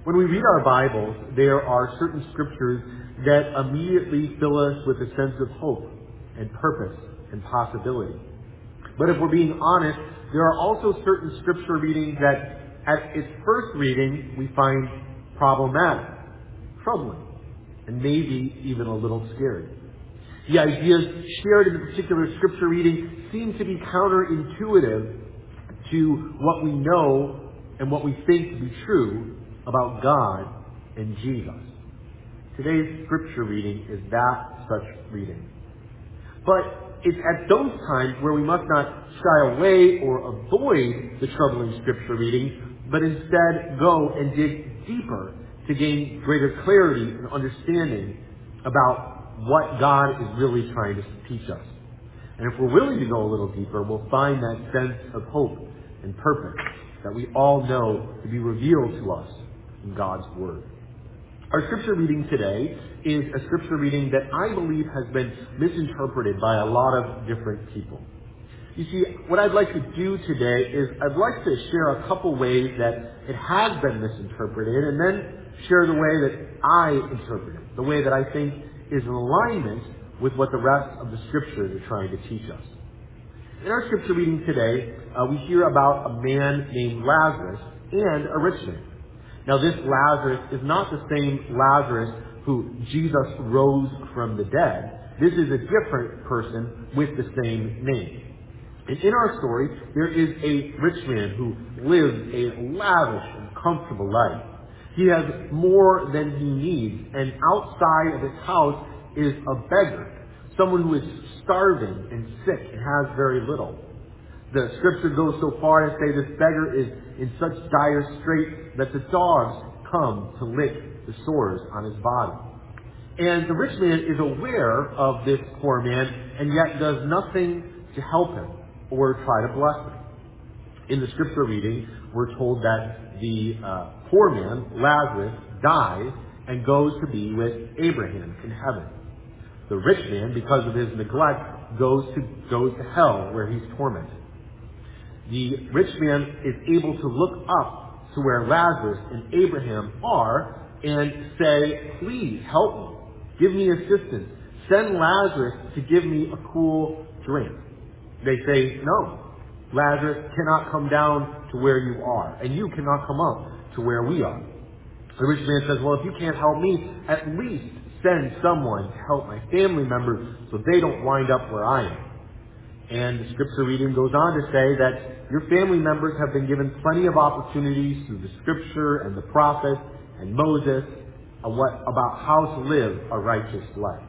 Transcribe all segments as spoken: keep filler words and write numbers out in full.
When we read our Bibles, there are certain scriptures that immediately fill us with a sense of hope and purpose and possibility. But if we're being honest, there are also certain scripture readings that at its first reading we find problematic, troubling, and maybe even a little scary. The ideas shared in the particular scripture reading seem to be counterintuitive to what we know and what we think to be true about God and Jesus. Today's scripture reading is that such reading. But it's at those times where we must not shy away or avoid the troubling scripture reading, but instead go and dig deeper to gain greater clarity and understanding about what God is really trying to teach us. And if we're willing to go a little deeper, we'll find that sense of hope and purpose that we all know to be revealed to us in God's Word. Our scripture reading today is a scripture reading that I believe has been misinterpreted by a lot of different people. You see, what I'd like to do today is I'd like to share a couple ways that it has been misinterpreted, and then share the way that I interpret it, the way that I think is in alignment with what the rest of the scriptures are trying to teach us. In our scripture reading today, uh, we hear about a man named Lazarus and a rich man. Now, this Lazarus is not the same Lazarus who Jesus rose from the dead. This is a different person with the same name. And in our story, there is a rich man who lives a lavish and comfortable life. He has more than he needs, and outside of his house is a beggar, someone who is starving and sick and has very little. The scripture goes so far as to say this beggar is in such dire straits that the dogs come to lick the sores on his body. And the rich man is aware of this poor man and yet does nothing to help him or try to bless him. In the scripture reading, we're told that the uh, poor man, Lazarus, dies and goes to be with Abraham in heaven. The rich man, because of his neglect, goes to, goes to hell where he's tormented. The rich man is able to look up to where Lazarus and Abraham are and say, please help me. Give me assistance. Send Lazarus to give me a cool drink. They say, no. Lazarus cannot come down to where you are, and you cannot come up to where we are. The rich man says, well, if you can't help me, at least send someone to help my family members so they don't wind up where I am. And the scripture reading goes on to say that your family members have been given plenty of opportunities through the scripture and the prophets and Moses about how to live a righteous life.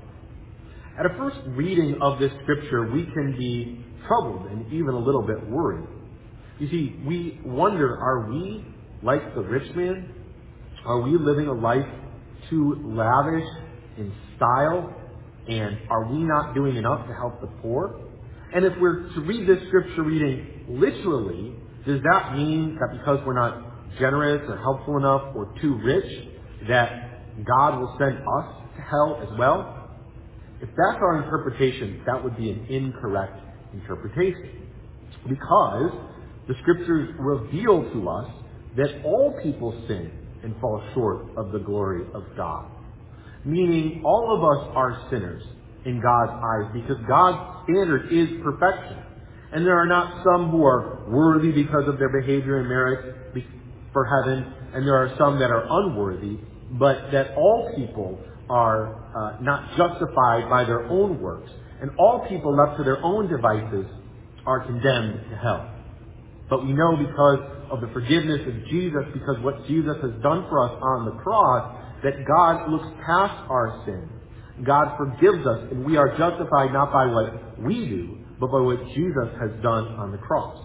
At a first reading of this scripture, we can be troubled and even a little bit worried. You see, we wonder, are we like the rich man? Are we living a life too lavish in style? And are we not doing enough to help the poor? And if we're to read this scripture reading literally, does that mean that because we're not generous or helpful enough or too rich, that God will send us to hell as well? If that's our interpretation, that would be an incorrect interpretation. Because the scriptures reveal to us that all people sin and fall short of the glory of God. Meaning all of us are sinners in God's eyes because God's standard is perfection. And there are not some who are worthy because of their behavior and merit for heaven, and there are some that are unworthy, but that all people are uh, not justified by their own works, and all people left to their own devices are condemned to hell. But we know because of the forgiveness of Jesus, because what Jesus has done for us on the cross, that God looks past our sin. God forgives us, and we are justified not by what we do, but by what Jesus has done on the cross.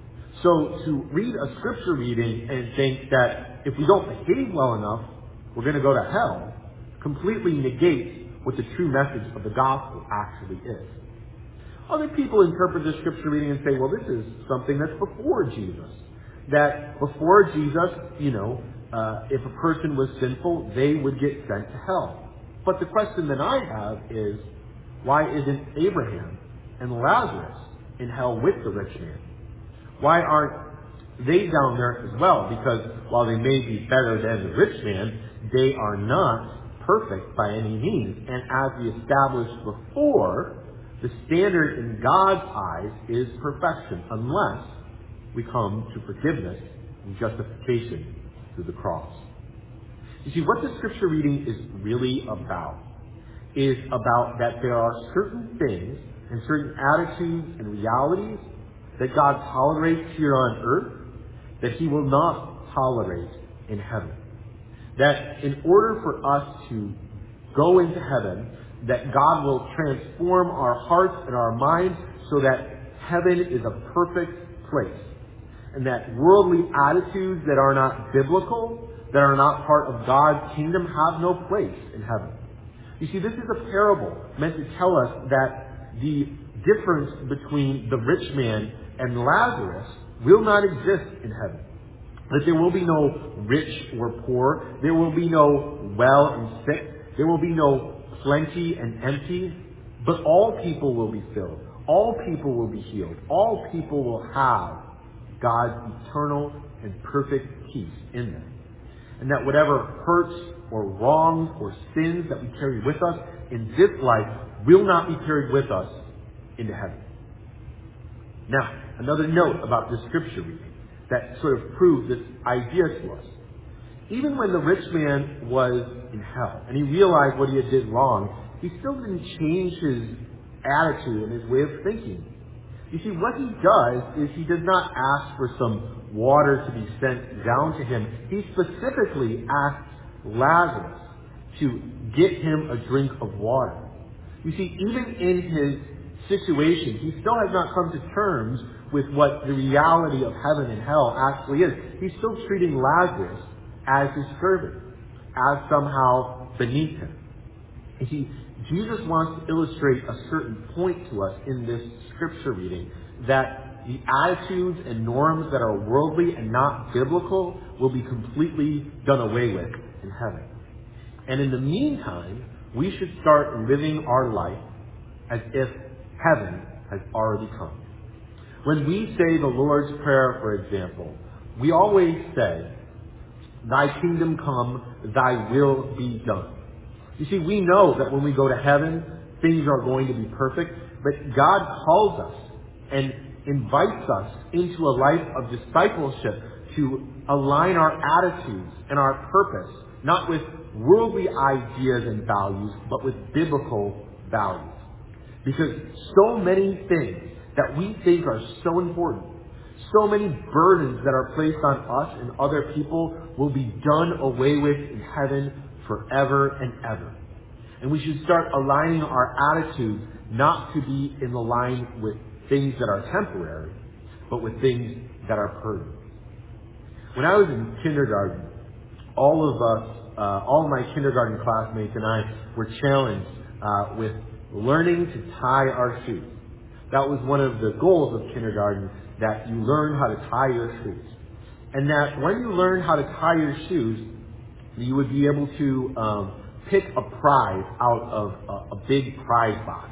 So to read a scripture reading and think that if we don't behave well enough, we're going to go to hell, completely negates what the true message of the gospel actually is. Other people interpret the scripture reading and say, well, this is something that's before Jesus. That before Jesus, you know, uh, if a person was sinful, they would get sent to hell. But the question that I have is, why isn't Abraham and Lazarus in hell with the rich man? Why aren't they down there as well, because while they may be better than the rich man, they are not perfect by any means. And as we established before, the standard in God's eyes is perfection, unless we come to forgiveness and justification through the cross. You see, what the scripture reading is really about is about that there are certain things and certain attitudes and realities that God tolerates here on earth that he will not tolerate in heaven. That in order for us to go into heaven, that God will transform our hearts and our minds so that heaven is a perfect place. And that worldly attitudes that are not biblical, that are not part of God's kingdom, have no place in heaven. You see, this is a parable meant to tell us that the difference between the rich man and Lazarus will not exist in heaven. That there will be no rich or poor. There will be no well and sick. There will be no plenty and empty. But all people will be filled. All people will be healed. All people will have God's eternal and perfect peace in them. And that whatever hurts or wrongs or sins that we carry with us in this life will not be carried with us into heaven. Now, another note about this scripture reading that sort of proves this idea to us. Even when the rich man was in hell and he realized what he had did wrong, he still didn't change his attitude and his way of thinking. You see, what he does is he does not ask for some water to be sent down to him. He specifically asks Lazarus to get him a drink of water. You see, even in his situation, he still has not come to terms with what the reality of heaven and hell actually is. He's still treating Lazarus as his servant, as somehow beneath him. You see, Jesus wants to illustrate a certain point to us in this scripture reading, that the attitudes and norms that are worldly and not biblical will be completely done away with in heaven. And in the meantime, we should start living our life as if heaven has already come. When we say the Lord's Prayer, for example, we always say, "Thy kingdom come, thy will be done." You see, we know that when we go to heaven, things are going to be perfect, but God calls us and invites us into a life of discipleship to align our attitudes and our purpose, not with worldly ideas and values, but with biblical values. Because so many things that we think are so important, so many burdens that are placed on us and other people will be done away with in heaven forever and ever. And we should start aligning our attitudes not to be in the line with things that are temporary, but with things that are permanent. When I was in kindergarten, all of us, uh, all of my kindergarten classmates and I were challenged uh, with learning to tie our shoes. That was one of the goals of kindergarten, that you learn how to tie your shoes. And that when you learn how to tie your shoes, you would be able to um, pick a prize out of a, a big prize box.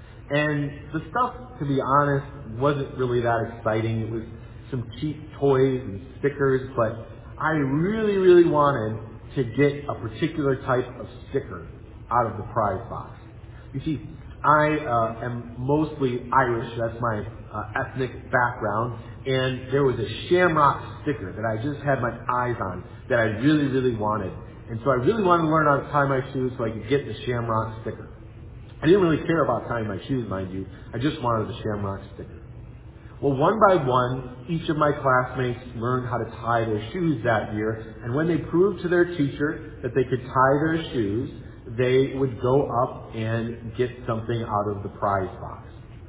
And the stuff, to be honest, wasn't really that exciting. It was some cheap toys and stickers, but I really, really wanted to get a particular type of sticker out of the prize box. You see, I uh, am mostly Irish. That's my uh, ethnic background. And there was a shamrock sticker that I just had my eyes on that I really, really wanted. And so I really wanted to learn how to tie my shoes so I could get the shamrock sticker. I didn't really care about tying my shoes, mind you. I just wanted the shamrock sticker. Well, one by one, each of my classmates learned how to tie their shoes that year. And when they proved to their teacher that they could tie their shoes, they would go up and get something out of the prize box.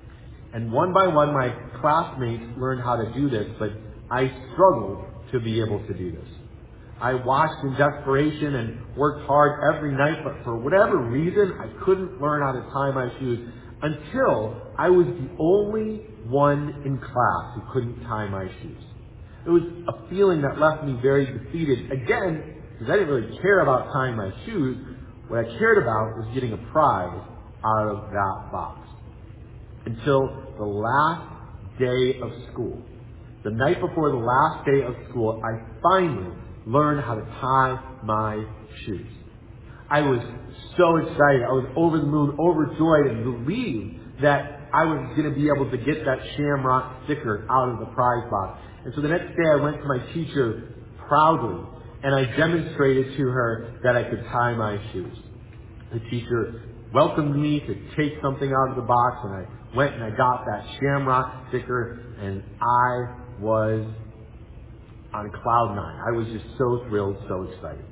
And one by one, my classmates learned how to do this, but I struggled to be able to do this. I watched in desperation and worked hard every night, but for whatever reason, I couldn't learn how to tie my shoes until I was the only one in class who couldn't tie my shoes. It was a feeling that left me very defeated, again, because I didn't really care about tying my shoes. What I cared about was getting a prize out of that box. Until the last day of school. the night before the last day of school, I finally learned how to tie my shoes. I was so excited. I was over the moon, overjoyed, and relieved that I was going to be able to get that shamrock sticker out of the prize box. And so the next day I went to my teacher proudly, and I demonstrated to her that I could tie my shoes. The teacher welcomed me to take something out of the box, and I went and I got that shamrock sticker, and I was on cloud nine. I was just so thrilled, so excited.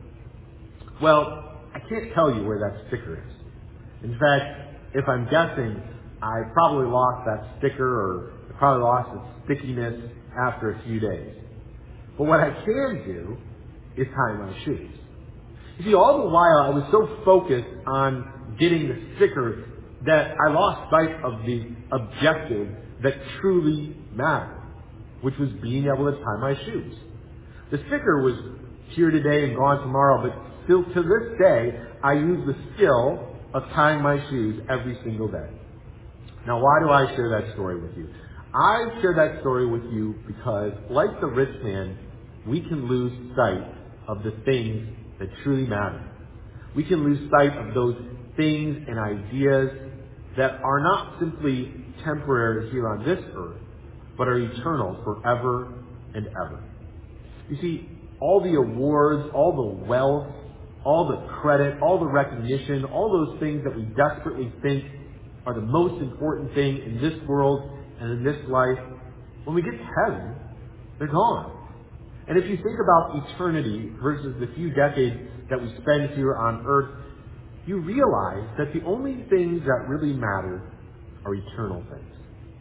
Well, I can't tell you where that sticker is. In fact, if I'm guessing, I probably lost that sticker, or I probably lost its stickiness after a few days. But what I can do is tie my shoes. You see, all the while I was so focused on getting the sticker that I lost sight of the objective that truly mattered, which was being able to tie my shoes. The sticker was here today and gone tomorrow, but still to this day, I use the skill of tying my shoes every single day. Now, why do I share that story with you? I share that story with you because, like the rich man, we can lose sight of the things that truly matter. We can lose sight of those things and ideas that are not simply temporary here on this earth, but are eternal forever and ever. You see, all the awards, all the wealth, all the credit, all the recognition, all those things that we desperately think are the most important thing in this world and in this life, when we get to heaven, they're gone. And if you think about eternity versus the few decades that we spend here on earth, you realize that the only things that really matter are eternal things.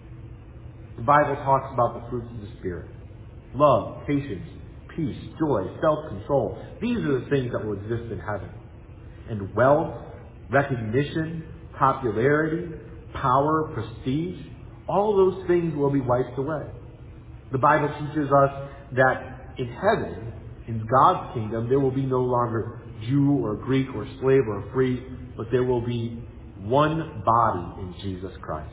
The Bible talks about the fruits of the Spirit: love, patience, peace, joy, self-control. These are the things that will exist in heaven. And wealth, recognition, popularity, power, prestige, all those things will be wiped away. The Bible teaches us that in heaven, in God's kingdom, there will be no longer Jew or Greek or slave or free, but there will be one body in Jesus Christ.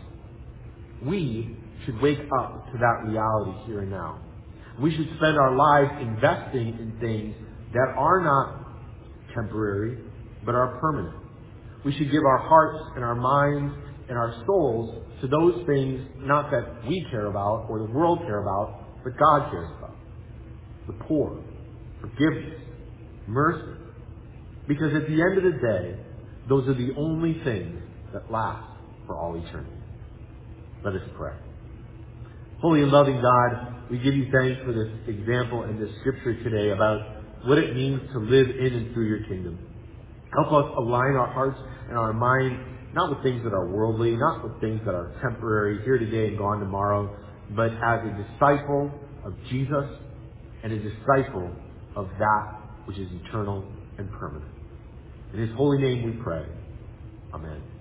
We should wake up to that reality here and now. We should spend our lives investing in things that are not temporary, but are permanent. We should give our hearts and our minds and our souls to those things not that we care about or the world care about, but God cares about. The poor, forgiveness, mercy. Because at the end of the day, those are the only things that last for all eternity. Let us pray. Holy and loving God, we give you thanks for this example and this scripture today about what it means to live in and through your kingdom. Help us align our hearts and our mind, not with things that are worldly, not with things that are temporary, here today and gone tomorrow, but as a disciple of Jesus and a disciple of that which is eternal and permanent. In his holy name we pray. Amen.